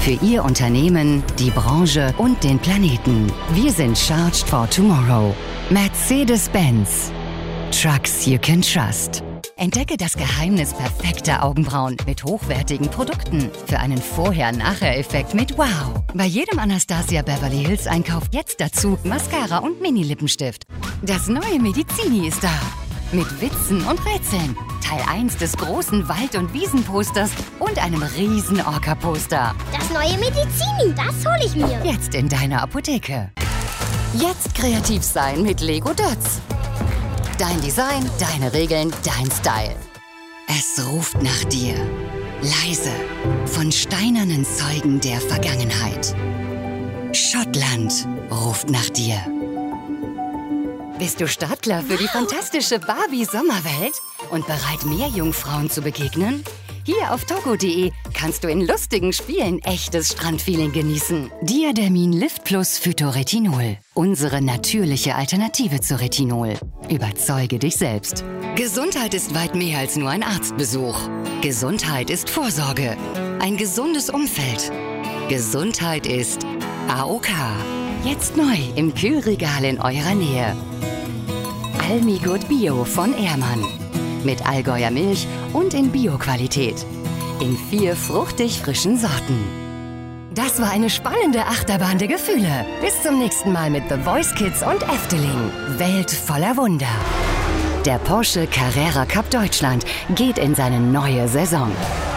Für Ihr Unternehmen, die Branche und den Planeten. Wir sind Charged for Tomorrow. Mercedes-Benz. Trucks you can trust. Entdecke das Geheimnis perfekter Augenbrauen mit hochwertigen Produkten für einen Vorher-Nachher-Effekt mit Wow. Bei jedem Anastasia Beverly Hills Einkauf jetzt dazu Mascara und Mini-Lippenstift. Das neue Medizini ist da. Mit Witzen und Rätseln. Teil 1 des großen Wald- und Wiesenposters und einem riesen Orca-Poster. Das neue Medizini, das hole ich mir. Jetzt in deiner Apotheke. Jetzt kreativ sein mit Lego Dots. Dein Design, deine Regeln, dein Style. Es ruft nach dir. Leise. Von steinernen Zeugen der Vergangenheit. Schottland ruft nach dir. Bist du Startklar für die fantastische Barbie-Sommerwelt und bereit, mehr Jungfrauen zu begegnen? Hier auf togo.de kannst du in lustigen Spielen echtes Strandfeeling genießen. Diadermin Lift Plus Phytoretinol. Unsere natürliche Alternative zu Retinol. Überzeuge dich selbst. Gesundheit ist weit mehr als nur ein Arztbesuch. Gesundheit ist Vorsorge. Ein gesundes Umfeld. Gesundheit ist AOK. Jetzt neu im Kühlregal in eurer Nähe. Almigut Bio von Ehrmann. Mit Allgäuer Milch und in Bio-Qualität. In 4 fruchtig frischen Sorten. Das war eine spannende Achterbahn der Gefühle. Bis zum nächsten Mal mit The Voice Kids und Efteling. Welt voller Wunder. Der Porsche Carrera Cup Deutschland geht in seine neue Saison.